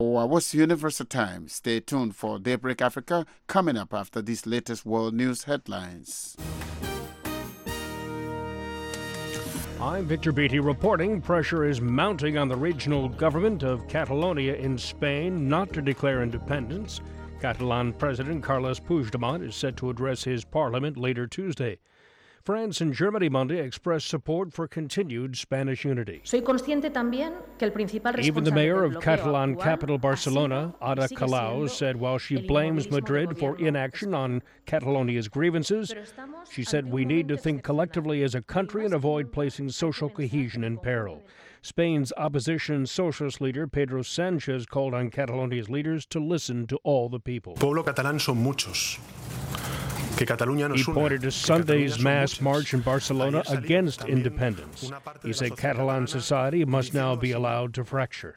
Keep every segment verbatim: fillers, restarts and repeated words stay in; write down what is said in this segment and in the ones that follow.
Or what's Universal Time? Stay tuned for Daybreak Africa coming up after these latest world news headlines. I'm Victor Beatty reporting pressure is mounting on the regional government of Catalonia in Spain not to declare independence. Catalan President Carles Puigdemont is set to address his parliament later Tuesday. France and Germany Monday expressed support for continued Spanish unity. Soy consciente también que el principal Even the mayor of responsable del bloqueo Catalan actual capital Barcelona, ha sido y Ada sigue Colau, siendo said while she el blames inmovilismo del Madrid for gobierno inaction on Catalonia's grievances, Pero estamos she said ante we un need to momento think excepcional. collectively as a country and Y más que avoid nunca placing hay que social pensar cohesion in como peril. gobierno. Spain's opposition socialist leader Pedro Sanchez called on Catalonia's leaders to listen to all the people. Pueblo catalán son muchos. Que Cataluña nos He una, pointed to que Sunday's Cataluña son mass muchas. march in Barcelona Ayer salió against también independence. una parte de He la said sociedad Catalan catalana society must now be diciendo lo allowed to fracture.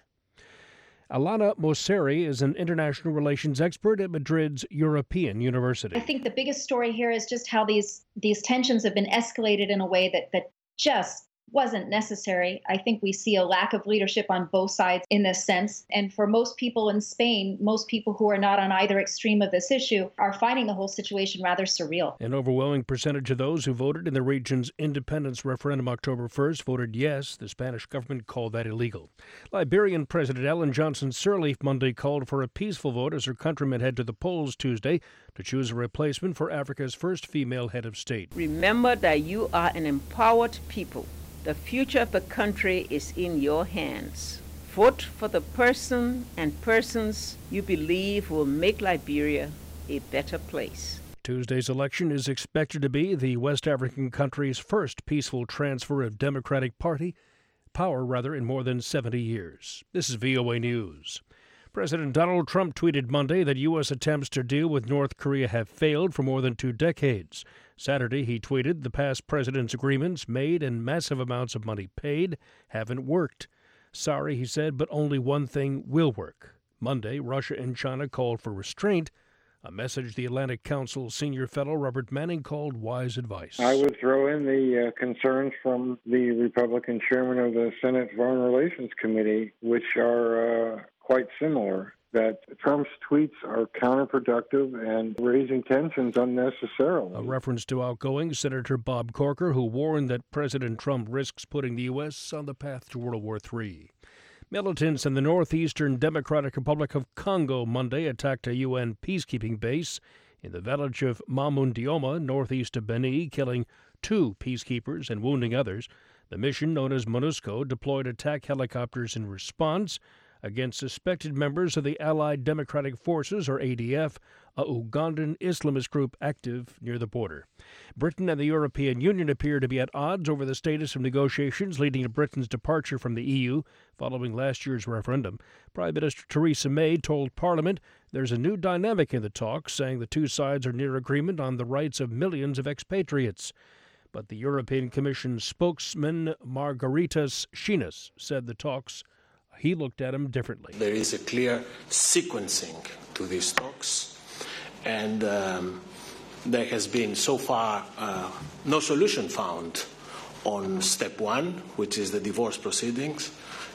Alana Mosseri is an international relations expert at Madrid's European University. I think the biggest story here is just how these these tensions have been escalated in a way that that just wasn't necessary. I think we see a lack of leadership on both sides in this sense. And for most people in Spain, most people who are not on either extreme of this issue are finding the whole situation rather surreal. An overwhelming percentage of those who voted in the region's independence referendum October first voted yes. The Spanish government called that illegal. Liberian President Ellen Johnson Sirleaf Monday called for a peaceful vote as her countrymen head to the polls Tuesday to choose a replacement for Africa's first female head of state. Remember that you are an empowered people. The future of the country is in your hands. Vote for the person and persons you believe will make Liberia a better place. Tuesday's election is expected to be the West African country's first peaceful transfer of Democratic Party power, rather, in more than seventy years. This is V O A News. President Donald Trump tweeted Monday that U S attempts to deal with North Korea have failed for more than two decades. Saturday, he tweeted the past president's agreements made and massive amounts of money paid haven't worked. Sorry, he said, but only one thing will work. Monday, Russia and China called for restraint, a message the Atlantic Council senior fellow Robert Manning called wise advice. I would throw in the uh, concerns from the Republican chairman of the Senate Foreign Relations Committee, which are uh, quite similar, that Trump's tweets are counterproductive and raising tensions unnecessarily. A reference to outgoing Senator Bob Corker, who warned that President Trump risks putting the U S on the path to World War Three. Militants in the northeastern Democratic Republic of Congo Monday attacked a U N peacekeeping base in the village of Mamundioma, northeast of Beni, killing two peacekeepers and wounding others. The mission, known as MONUSCO, deployed attack helicopters in response against suspected members of the Allied Democratic Forces, or A D F, a Ugandan Islamist group active near the border. Britain and the European Union appear to be at odds over the status of negotiations leading to Britain's departure from the E U following last year's referendum. Prime Minister Theresa May told Parliament there's a new dynamic in the talks, saying the two sides are near agreement on the rights of millions of expatriates. But the European Commission spokesman Margaritas Schinas said the talks he looked at them differently. There is a clear sequencing to these talks, and um, there has been so far uh, no solution found on step one, which is the divorce proceedings.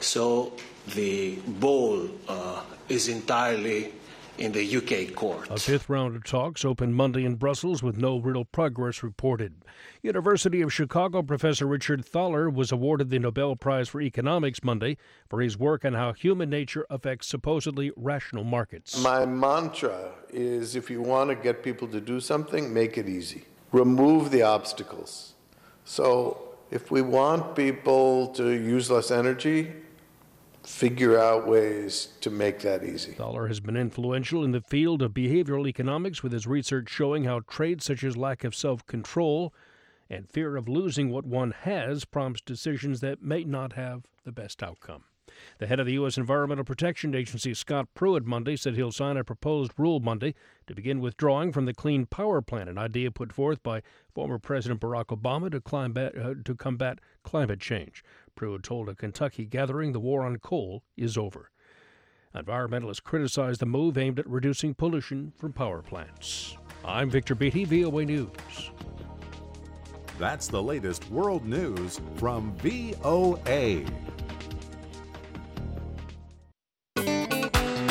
So the ball uh, is entirely in the U K court. A fifth round of talks opened Monday in Brussels with no real progress reported. University of Chicago professor Richard Thaler was awarded the Nobel Prize for Economics Monday for his work on how human nature affects supposedly rational markets. My mantra is if you want to get people to do something, make it easy. Remove the obstacles. So if we want people to use less energy, figure out ways to make that easy. Thaler has been influential in the field of behavioral economics, with his research showing how traits such as lack of self-control and fear of losing what one has prompts decisions that may not have the best outcome. The head of the U S Environmental Protection Agency, Scott Pruitt, Monday said he'll sign a proposed rule Monday to begin withdrawing from the Clean Power Plan, an idea put forth by former President Barack Obama to, climate, uh, to combat climate change. Pruitt told a Kentucky gathering the war on coal is over. Environmentalists criticized the move aimed at reducing pollution from power plants. I'm Victor Beatty, V O A News. That's the latest world news from V O A.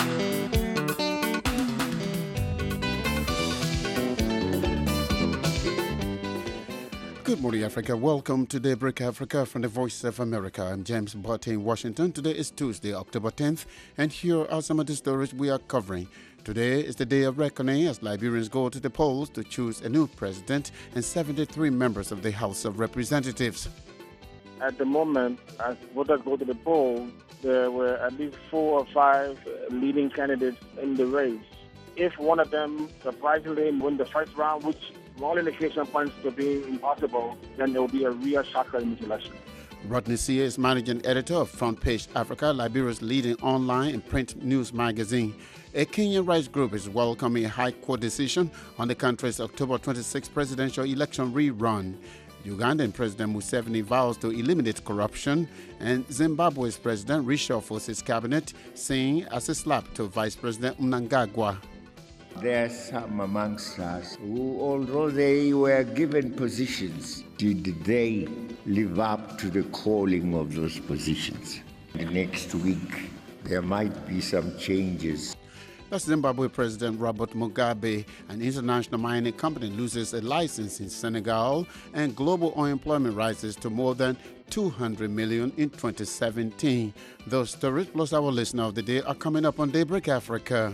Good morning, Africa. Welcome to Daybreak Africa from the Voice of America. I'm James Botte in Washington. Today is Tuesday, October tenth, and here are some of the stories we are covering. Today is the day of reckoning as Liberians go to the polls to choose a new president and seventy-three members of the House of Representatives. At the moment, as voters go to the polls, there were at least four or five leading candidates in the race. If one of them surprisingly win the first round, which all indication points to being impossible, then there will be a real shocker in this election. Rodney Sia is managing editor of Front Page Africa, Liberia's leading online and print news magazine. A Kenyan rights group is welcoming a High Court decision on the country's October twenty-sixth presidential election rerun. Ugandan President Museveni vows to eliminate corruption, and Zimbabwe's president reshuffles his cabinet, saying as a slap to Vice President Mnangagwa. There are some amongst us who, although they were given positions, did they live up to the calling of those positions? The next week, there might be some changes. That's Zimbabwe President Robert Mugabe. An international mining company loses a license in Senegal, and global unemployment rises to more than two hundred million in twenty seventeen. Those stories plus our listener of the day are coming up on Daybreak Africa.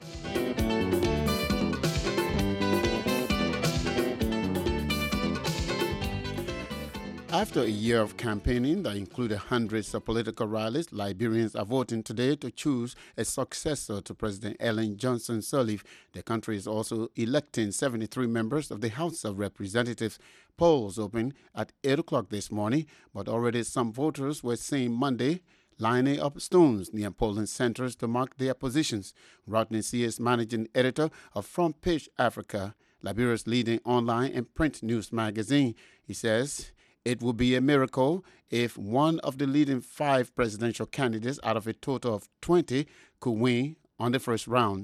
After a year of campaigning that included hundreds of political rallies, Liberians are voting today to choose a successor to President Ellen Johnson Sirleaf. The country is also electing seventy-three members of the House of Representatives. Polls opened at eight o'clock this morning, but already some voters were seen Monday lining up stones near polling centers to mark their positions. Rodney Sia is managing editor of Front Page Africa, Liberia's leading online and print news magazine. He says it would be a miracle if one of the leading five presidential candidates out of a total of twenty could win on the first round.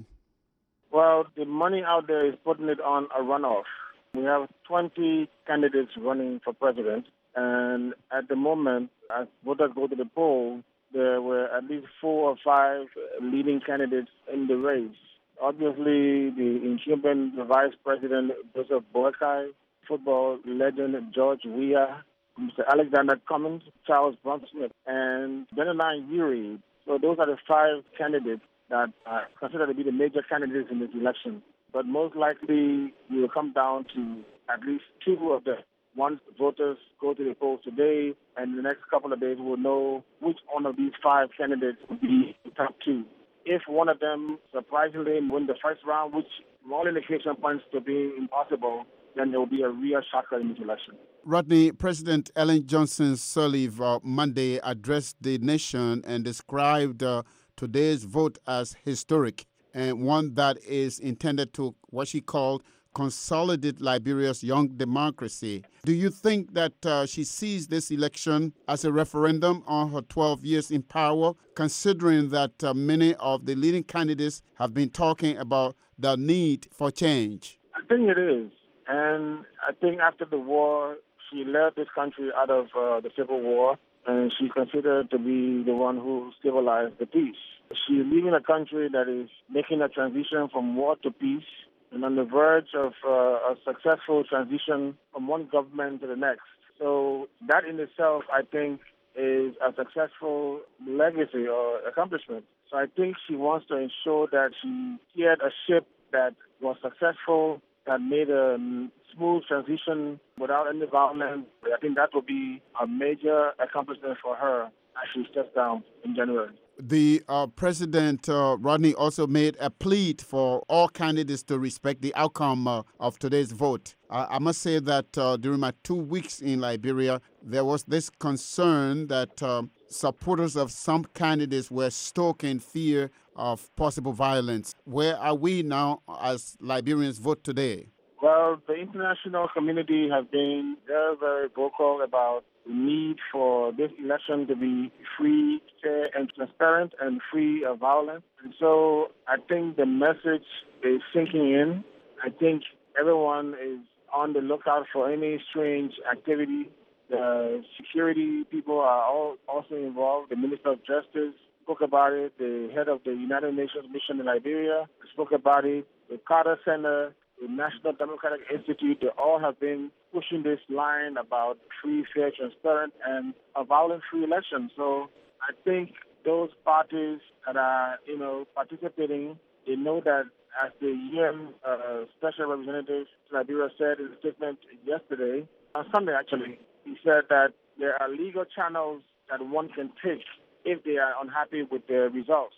Well, the money out there is putting it on a runoff. We have twenty candidates running for president, and at the moment, as voters go to the polls, there were at least four or five leading candidates in the race. Obviously, the incumbent Vice President Joseph Boakai, football legend George Weah, Mister Alexander Cummings, Charles Bronson, and Benani Yuri. So those are the five candidates that are considered to be the major candidates in this election. But most likely, it will come down to at least two of them. Once voters go to the polls today, and in the next couple of days, we'll know which one of these five candidates will be the top two. If one of them surprisingly win the first round, which all indication points to being impossible, then there will be a real shocker in this election. Rodney, President Ellen Johnson Sirleaf uh, Monday addressed the nation and described uh, today's vote as historic and one that is intended to what she called consolidate Liberia's young democracy. Do you think that uh, she sees this election as a referendum on her twelve years in power, considering that uh, many of the leading candidates have been talking about the need for change? I think it is. And I think after the war, she led this country out of uh, the Civil War, and she's considered to be the one who civilized the peace. She's leading a country that is making a transition from war to peace, and on the verge of uh, a successful transition from one government to the next. So that in itself, I think, is a successful legacy or accomplishment. So I think she wants to ensure that she steered a ship that was successful, that made a smooth transition without any violence. I think that will be a major accomplishment for her as she steps down in January. The uh, President, uh, Rodney, also made a plea for all candidates to respect the outcome uh, of today's vote. Uh, I must say that uh, during my two weeks in Liberia, there was this concern that uh, supporters of some candidates were stoking fear of possible violence. Where are we now as Liberians vote today? Well, the international community has been very, very vocal about the need for this election to be free, fair, and transparent, and free of violence. And so I think the message is sinking in. I think everyone is on the lookout for any strange activity. The security people are all also involved. The Minister of Justice spoke about it. The head of the United Nations mission in Liberia spoke about it. The Carter Center the National Democratic Institute, they all have been pushing this line about free, fair, transparent, and a violence-free election. So I think those parties that are, you know, participating, they know that, as the U N uh, Special Representative to Liberia said in a statement yesterday, on Sunday actually, he said that there are legal channels that one can take if they are unhappy with the results.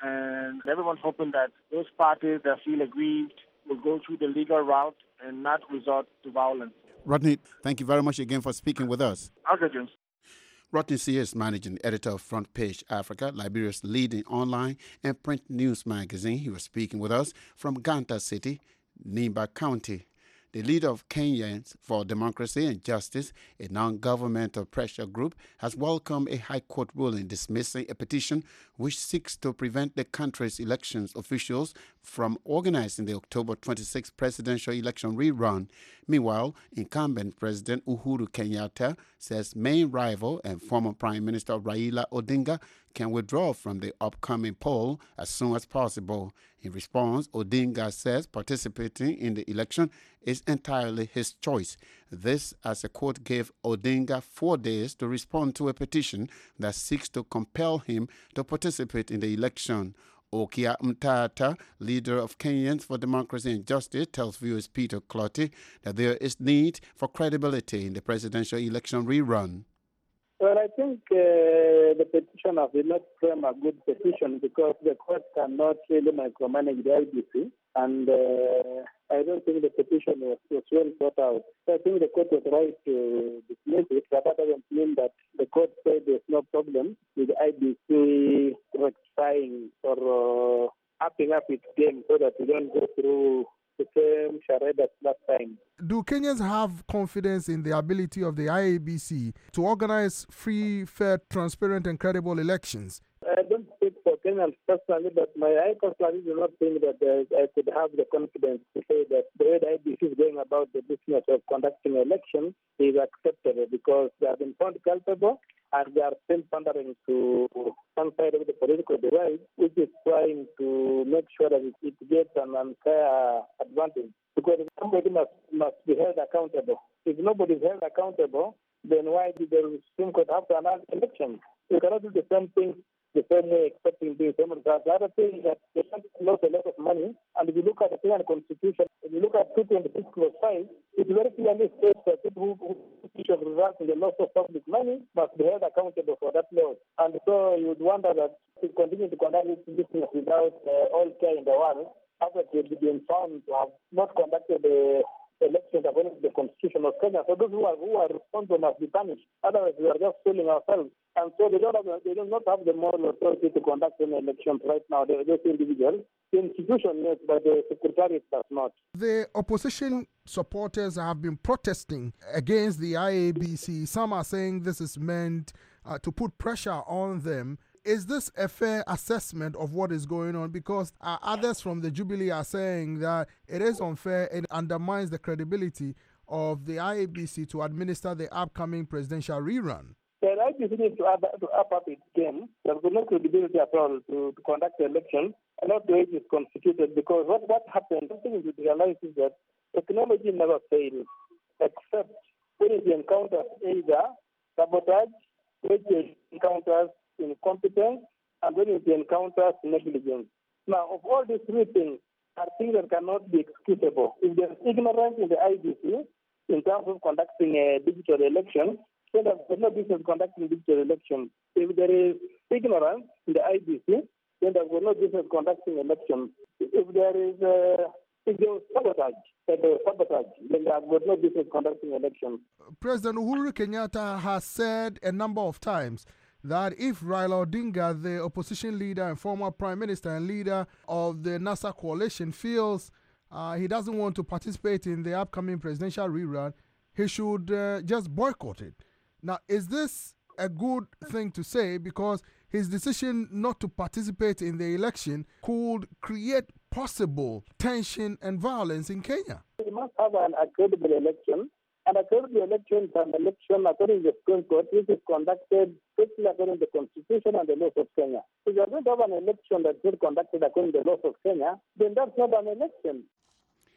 And everyone's hoping that those parties that feel aggrieved will go through the legal route and not resort to violence. Rodney, thank you very much again for speaking with us. Okay, James. Rodney Sears, managing editor of Front Page Africa, Liberia's leading online and print news magazine. He was speaking with us from Ganta City, Nimba County. The leader of Kenyans for Democracy and Justice, a non-governmental pressure group, has welcomed a High Court ruling dismissing a petition which seeks to prevent the country's elections officials from organizing the October twenty-sixth presidential election rerun. Meanwhile, incumbent President Uhuru Kenyatta says main rival and former Prime Minister Raila Odinga can withdraw from the upcoming poll as soon as possible. In response, Odinga says participating in the election is entirely his choice. This as the court gave Odinga four days to respond to a petition that seeks to compel him to participate in the election. Okia Mtata, leader of Kenyans for Democracy and Justice, tells viewers Peter Clotty that there is need for credibility in the presidential election rerun. Well, I think uh, the petitioner did not frame a good petition because the court cannot really micromanage the I B C, and uh, I don't think the petition was, was well thought out. So I think the court was right to dismiss it, but that doesn't mean that the court said there's no problem with the I B C rectifying or uh, upping up its game so that we don't go through the same charade as last time. Do Kenyans have confidence in the ability of the I A B C to organize free, fair, transparent, and credible elections? I don't speak for Kenyans personally, but my I personally do not think that uh, I could have the confidence to say that the way the I B C is going about the business of conducting elections is acceptable because they have been found culpable and they are still pandering to one side of the political divide, which is trying to make sure that it, it gets an unfair advantage. Because somebody must, must be held accountable. If nobody is held accountable, then why did the Supreme Court have to announce elections? You cannot do the same thing the same way expecting the same results. The other thing is that they lost a lot of money. And if you look at the Kenyan Constitution, if you look at two twenty-six clause five, it very clearly states that people who issue results in the loss of public money must be held accountable for that loss. And so you would wonder that to continue to conduct this business without uh, all care in the world, after they've been found to have not conducted the elections according to the Constitution of Kenya. So those who are who are responsible must be punished. Otherwise, we are just fooling ourselves. And so they don't have, they do not have the moral authority to conduct any elections right now. They, those individuals, the institution, yes, but the Secretariat does not. The opposition supporters have been protesting against the I A B C. Some are saying this is meant uh, to put pressure on them. Is this a fair assessment of what is going on? Because uh, others from the Jubilee are saying that it is unfair and undermines the credibility of the I A B C to administer the upcoming presidential rerun. The I A B C needs to up, to up up its game. There is no credibility at all to, to conduct the election, and not the way it is constituted. Because what, what happened, something you realize is that technology never fails, except when it encounters either sabotage, when it encounters incompetence, and when it encounters negligence. Now, of all these three things are things that cannot be excusable. If there is ignorance in the I B C in terms of conducting a digital election, then there's no business conducting digital election. If there is ignorance in the I B C, then there's no business conducting elections. If there is uh, if there was sabotage, if there was sabotage, then there's no business conducting elections. President Uhuru Kenyatta has said a number of times that if Raila Odinga, the opposition leader and former prime minister and leader of the NASA coalition, feels uh, he doesn't want to participate in the upcoming presidential rerun, he should uh, just boycott it. Now, is this a good thing to say? Because his decision not to participate in the election could create possible tension and violence in Kenya. We must have an, a credible election. And according to the election, is an election according to the Supreme Court, which is conducted strictly according to the Constitution and the laws of Kenya. If you are going to have an election that's not conducted according to the laws of Kenya, then that's not an election.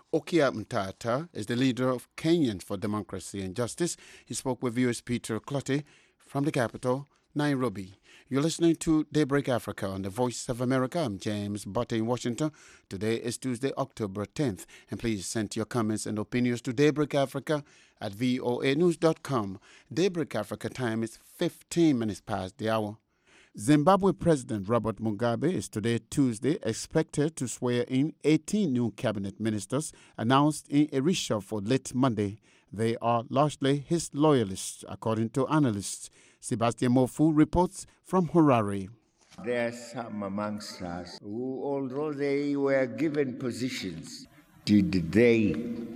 Okia Mtata is the leader of Kenyans for Democracy and Justice. He spoke with viewers Peter Clottey from the capital, Nairobi. You're listening to Daybreak Africa on the Voice of America. I'm James Butte in Washington. Today is Tuesday, October tenth. And please send your comments and opinions to Daybreak Africa at voa news dot com. Daybreak Africa time is fifteen minutes past the hour. Zimbabwe President Robert Mugabe is today, Tuesday, expected to swear in eighteen new cabinet ministers announced in a reshuffle late Monday. They are largely his loyalists, according to analysts. Sebastian Mofu reports from Harare. There are some amongst us who, although they were given positions, did they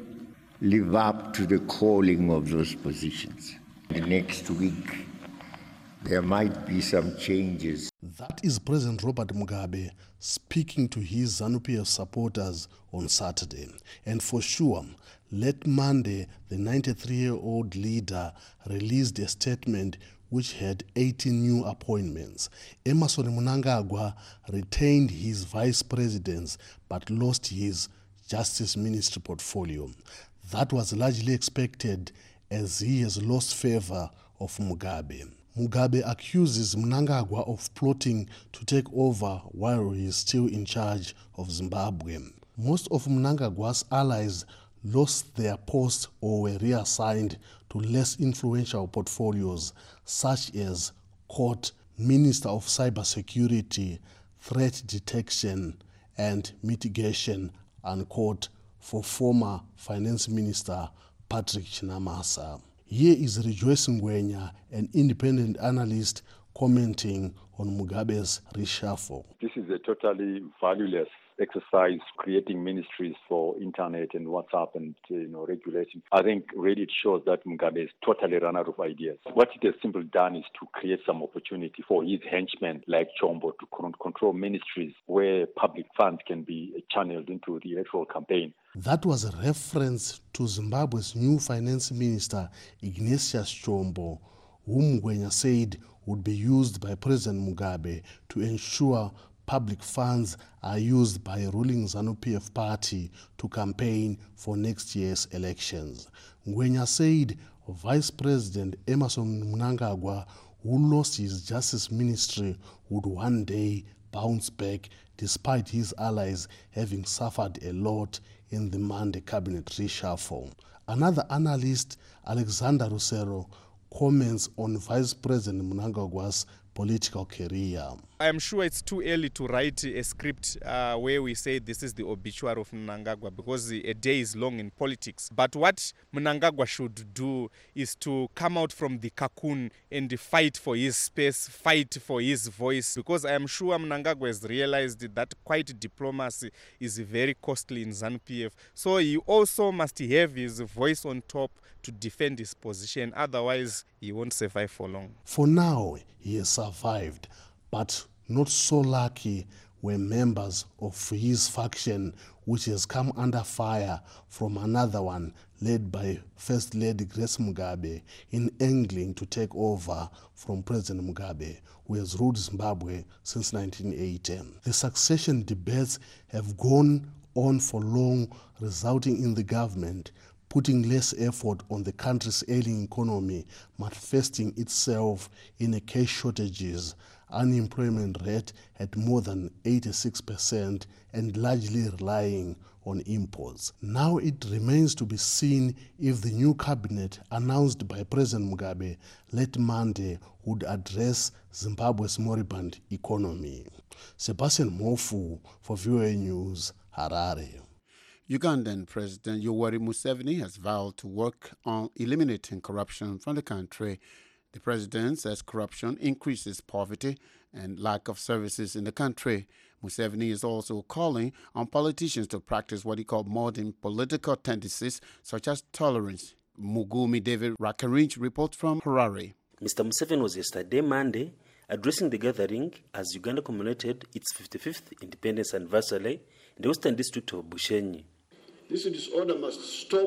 live up to the calling of those positions? The next week, there might be some changes. That is President Robert Mugabe speaking to his ZANU-P F supporters on Saturday. And for sure, late Monday, the ninety-three-year-old leader released a statement which had eighteen new appointments. Emmerson Mnangagwa retained his vice presidency but lost his justice ministry portfolio. That was largely expected as he has lost favor of Mugabe. Mugabe accuses Mnangagwa of plotting to take over while he is still in charge of Zimbabwe. Most of Mnangagwa's allies lost their posts or were reassigned to less influential portfolios, such as Court, Minister of Cybersecurity, Threat Detection and Mitigation, and Court for former Finance Minister Patrick Chinamasa. Here is Rejoice Ngwenya, an independent analyst, commenting on Mugabe's reshuffle. This is a totally valueless exercise, creating ministries for internet and WhatsApp and you know regulating. I think really it shows that Mugabe is totally run out of ideas. What it has simply done is to create some opportunity for his henchmen like Chombo to control ministries where public funds can be channeled into the electoral campaign. That was a reference to Zimbabwe's new finance minister, Ignatius Chombo, whom Ngwenya said would be used by President Mugabe to ensure public funds are used by a ruling ZANU-P F party to campaign for next year's elections. Ngwenya said Vice President Emmerson Mnangagwa, who lost his justice ministry, would one day bounce back despite his allies having suffered a lot in the Monday cabinet reshuffle. Another analyst, Alexander Rusero, comments on Vice President Mnangagwa's political career. I am sure it's too early to write a script uh, where we say this is the obituary of Mnangagwa, because a day is long in politics. But what Mnangagwa should do is to come out from the cocoon and fight for his space, fight for his voice, because I am sure Mnangagwa has realized that quiet diplomacy is very costly in ZANU-P F. So he also must have his voice on top to defend his position, otherwise he won't survive for long. For now, he has survived, but not so lucky were members of his faction, which has come under fire from another one led by First Lady Grace Mugabe in angling to take over from President Mugabe, who has ruled Zimbabwe since nineteen eighty. The succession debates have gone on for long, resulting in the government putting less effort on the country's ailing economy, manifesting itself in a cash shortages, unemployment rate at more than eighty-six percent, and largely relying on imports. Now it remains to be seen if the new cabinet announced by President Mugabe late Monday would address Zimbabwe's moribund economy. Sebastian Mofu for V O A News, Harare. Ugandan President Yoweri Museveni has vowed to work on eliminating corruption from the country. The president says corruption increases poverty and lack of services in the country. Museveni is also calling on politicians to practice what he called modern political tendencies, such as tolerance. Mugumi David Rakarinch reports from Harare. Mister Museveni was yesterday, Monday, addressing the gathering as Uganda commemorated its fifty-fifth independence anniversary in the western district of Bushenyi. This disorder must stop.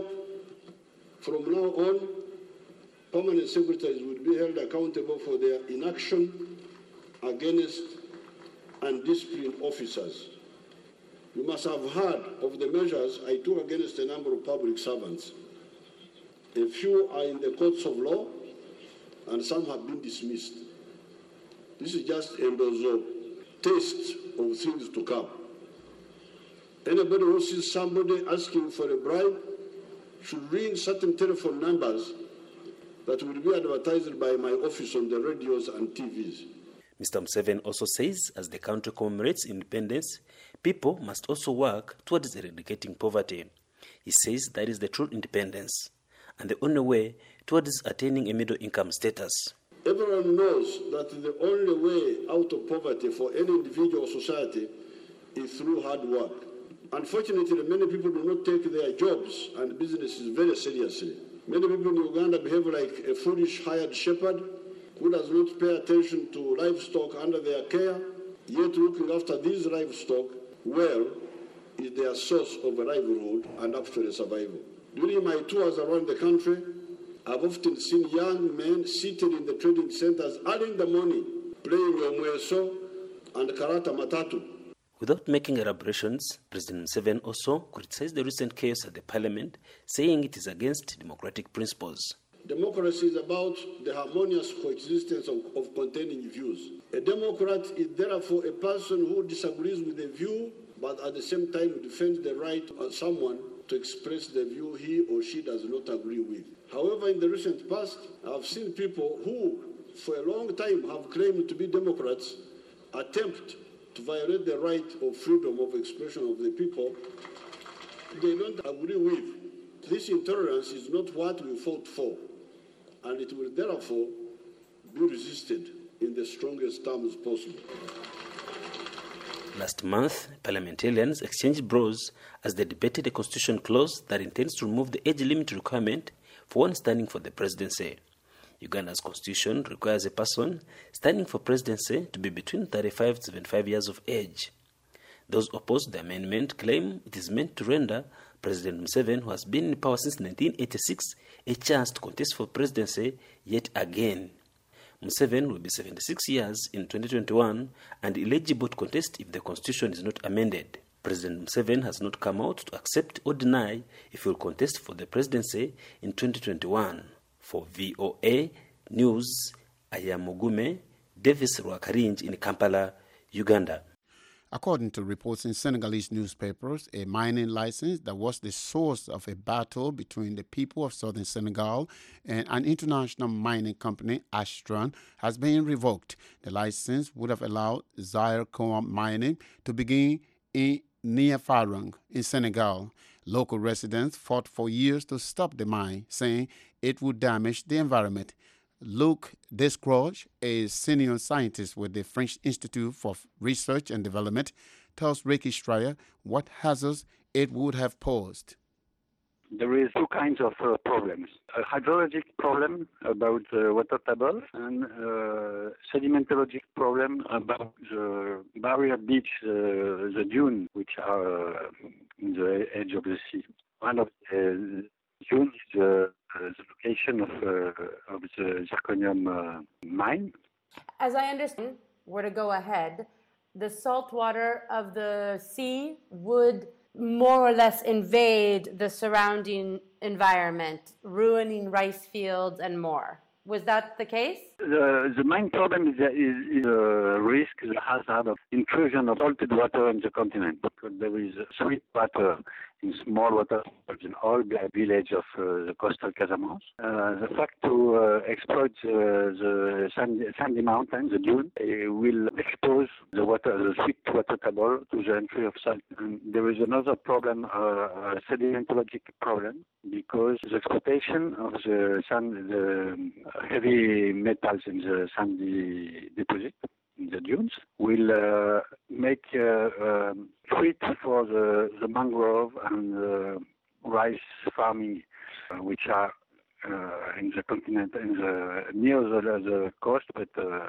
From now on, permanent secretaries will be held accountable for their inaction against undisciplined officers. You must have heard of the measures I took against a number of public servants. A few are in the courts of law, and some have been dismissed. This is just a taste of things to come. Anybody who sees somebody asking for a bribe should ring certain telephone numbers that will be advertised by my office on the radios and T Vs. Mister Museveni also says as the country commemorates independence, people must also work towards eradicating poverty. He says that is the true independence and the only way towards attaining a middle income status. Everyone knows that the only way out of poverty for any individual or society is through hard work. Unfortunately, many people do not take their jobs and businesses very seriously. Many people in Uganda behave like a foolish hired shepherd who does not pay attention to livestock under their care, yet looking after these livestock well is their source of a livelihood and actually survival. During my tours around the country, I've often seen young men seated in the trading centers early in the morning, playing Yomweso and Karata Matatu. Without making elaborations, President Museveni also criticized the recent chaos at the parliament, saying it is against democratic principles. Democracy is about the harmonious coexistence of, of contending views. A Democrat is therefore a person who disagrees with a view, but at the same time defends the right of someone to express the view he or she does not agree with. However, in the recent past, I've seen people who, for a long time, have claimed to be Democrats attempt to violate the right of freedom of expression of the people they don't agree with. This intolerance is not what we fought for, and it will therefore be resisted in the strongest terms possible. Last month, parliamentarians exchanged blows as they debated a constitution clause that intends to remove the age limit requirement for one standing for the presidency. Uganda's constitution requires a person standing for presidency to be between thirty-five to seventy-five years of age. Those opposed the amendment claim it is meant to render President Museveni, who has been in power since nineteen eighty-six, a chance to contest for presidency yet again. Museveni will be seventy-six years in twenty twenty-one and eligible to contest if the constitution is not amended. President Museveni has not come out to accept or deny if he will contest for the presidency in twenty twenty-one. For V O A News, I am Mugume Davis Rwakarinji in Kampala, Uganda. According to reports in Senegalese newspapers, a mining license that was the source of a battle between the people of southern Senegal and an international mining company, Astron, has been revoked. The license would have allowed zircon mining to begin in near Farang in Senegal. Local residents fought for years to stop the mine, saying it would damage the environment. Luc Descroix, a senior scientist with the French Institute for Research and Development, tells Ricky Stryer what hazards it would have posed. There is two kinds of uh, problems. A hydrologic problem about the water table and a sedimentologic problem about the barrier beach, uh, the dune, which are uh, in the edge of the sea. One of the dunes is uh, the location of, uh, of the zirconium uh, mine. As I understand, were to go ahead, the salt water of the sea would more or less invade the surrounding environment, ruining rice fields and more. Was that the case? The, the main problem is, is, is a risk, the hazard of intrusion of salted water in the continent, because there is sweet water in small water in all the village of uh, the coastal Casamance. Uh, the fact to uh, exploit uh, the sandy, sandy mountains, the dune, uh, will expose the water, the sweet water table to the entry of salt. And there is another problem, uh, a sedimentologic problem, because the exploitation of the sand, the heavy metals in the sandy deposit, in the dunes, will uh, make uh, um, fit for the, the mangrove and uh, rice farming, uh, which are uh, in the continent, in the near the, the coast, but uh,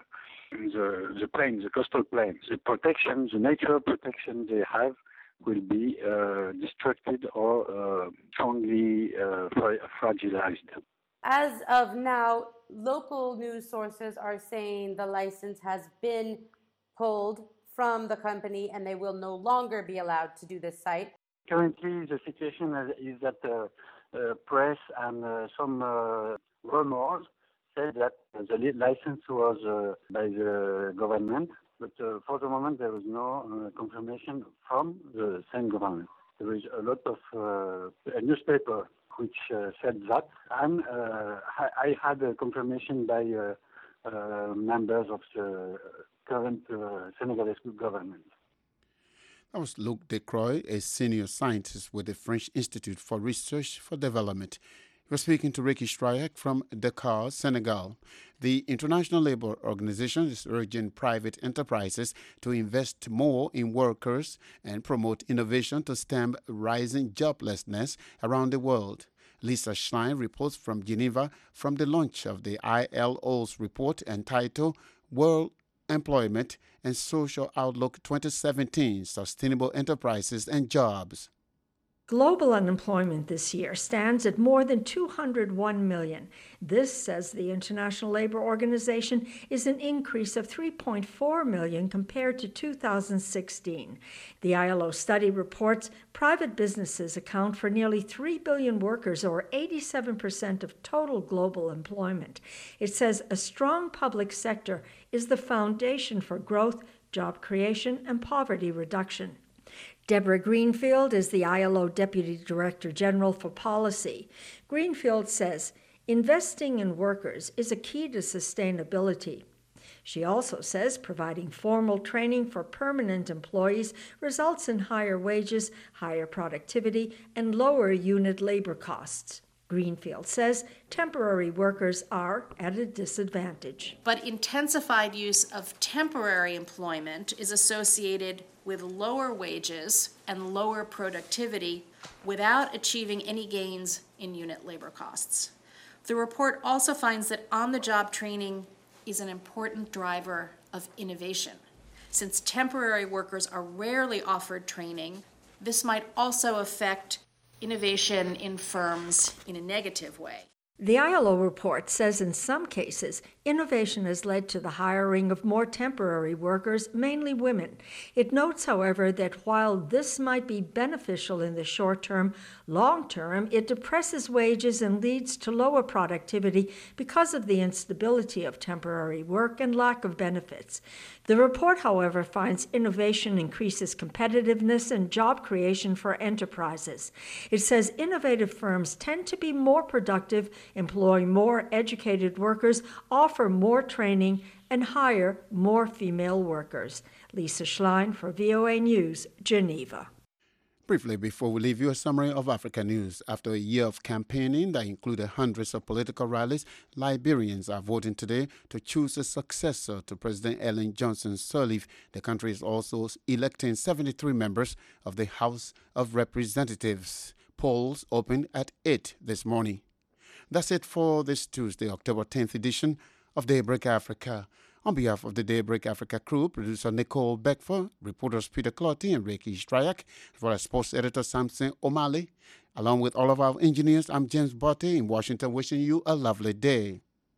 in the, the plains, the coastal plains. The protection, the natural protection they have will be uh, destructed or uh, strongly uh, fragilized. As of now, local news sources are saying the license has been pulled from the company, and they will no longer be allowed to do this site. Currently, the situation is that the uh, uh, press and uh, some uh, rumors said that the license was uh, by the government, but uh, for the moment there is no uh, confirmation from the same government. There is a lot of uh, a newspaper which uh, said that, and uh, I had a confirmation by uh, uh, members of the current uh, Senegalese government. That was Luc Decroix, a senior scientist with the French Institute for Research for Development. He was speaking to Ricky Stryak from Dakar, Senegal. The International Labour Organization is urging private enterprises to invest more in workers and promote innovation to stem rising joblessness around the world. Lisa Schlein reports from Geneva from the launch of the I L O's report entitled World Employment and Social Outlook twenty seventeen, Sustainable Enterprises and Jobs. Global unemployment this year stands at more than two hundred one million. This, says the International Labour Organization, is an increase of three point four million compared to two thousand sixteen. The I L O study reports private businesses account for nearly three billion workers, or eighty-seven percent of total global employment. It says a strong public sector is the foundation for growth, job creation, and poverty reduction. Deborah Greenfield is the I L O Deputy Director General for Policy. Greenfield says investing in workers is a key to sustainability. She also says providing formal training for permanent employees results in higher wages, higher productivity, and lower unit labor costs. Greenfield says temporary workers are at a disadvantage. But intensified use of temporary employment is associated with lower wages and lower productivity without achieving any gains in unit labor costs. The report also finds that on-the-job training is an important driver of innovation. Since temporary workers are rarely offered training, this might also affect innovation in firms in a negative way. The I L O report says in some cases, innovation has led to the hiring of more temporary workers, mainly women. It notes, however, that while this might be beneficial in the short term, long term, it depresses wages and leads to lower productivity because of the instability of temporary work and lack of benefits. The report, however, finds innovation increases competitiveness and job creation for enterprises. It says innovative firms tend to be more productive, employ more educated workers, offer more training, and hire more female workers. Lisa Schlein for V O A News, Geneva. Briefly, before we leave you, a summary of Africa news. After a year of campaigning that included hundreds of political rallies, Liberians are voting today to choose a successor to President Ellen Johnson Sirleaf. The country is also electing seventy-three members of the House of Representatives. Polls opened at eight this morning. That's it for this Tuesday, October tenth edition of Daybreak Africa. On behalf of the Daybreak Africa crew, producer Nicole Beckford, reporters Peter Clotty and Ricky Stryak, as well as sports editor Samson O'Malley, along with all of our engineers, I'm James Botte in Washington, wishing you a lovely day.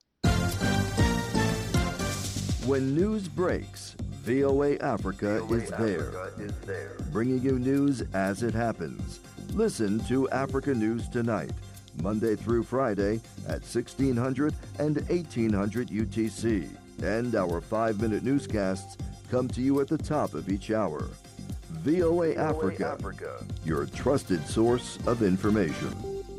When news breaks, V O A Africa, V O A is, there, Africa is there, bringing you news as it happens. Listen to Africa News Tonight, Monday through Friday at sixteen hundred and eighteen hundred U T C. And our five-minute newscasts come to you at the top of each hour. V O A, V O A Africa, Africa, your trusted source of information.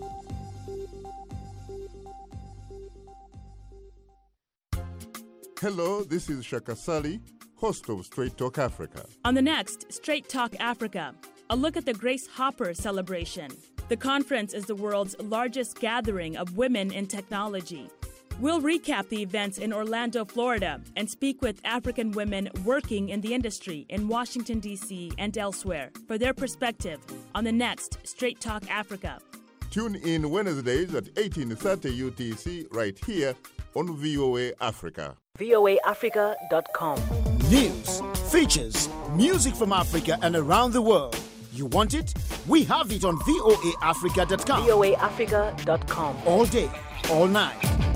Hello, this is Shaka Sali, host of Straight Talk Africa. On the next Straight Talk Africa, a look at the Grace Hopper celebration. The conference is the world's largest gathering of women in technology. We'll recap the events in Orlando, Florida, and speak with African women working in the industry in Washington, D C and elsewhere for their perspective on the next Straight Talk Africa. Tune in Wednesdays at eighteen thirty U T C right here on V O A Africa. V O A Africa dot com. News, features, music from Africa and around the world. You want it? We have it on V O A Africa dot com. V O A Africa dot com. All day, all night.